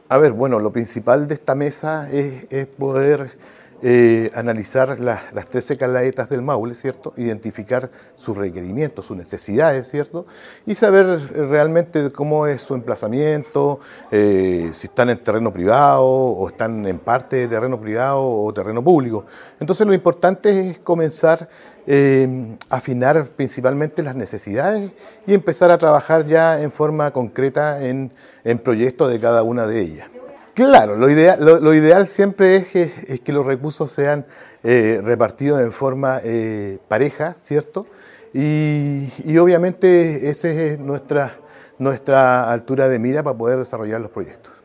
A ver, bueno, lo principal de esta mesa es poder analizar las 13 calaetas del Maule, ¿cierto? Identificar sus requerimientos, sus necesidades, ¿cierto? Y saber realmente cómo es su emplazamiento, si están en terreno privado o están en parte de terreno privado o terreno público. Entonces lo importante es comenzar a afinar principalmente las necesidades y empezar a trabajar ya en forma concreta en proyectos de cada una de ellas. Claro, lo ideal siempre es que los recursos sean repartidos en forma pareja, ¿cierto? Y obviamente esa es nuestra altura de mira para poder desarrollar los proyectos.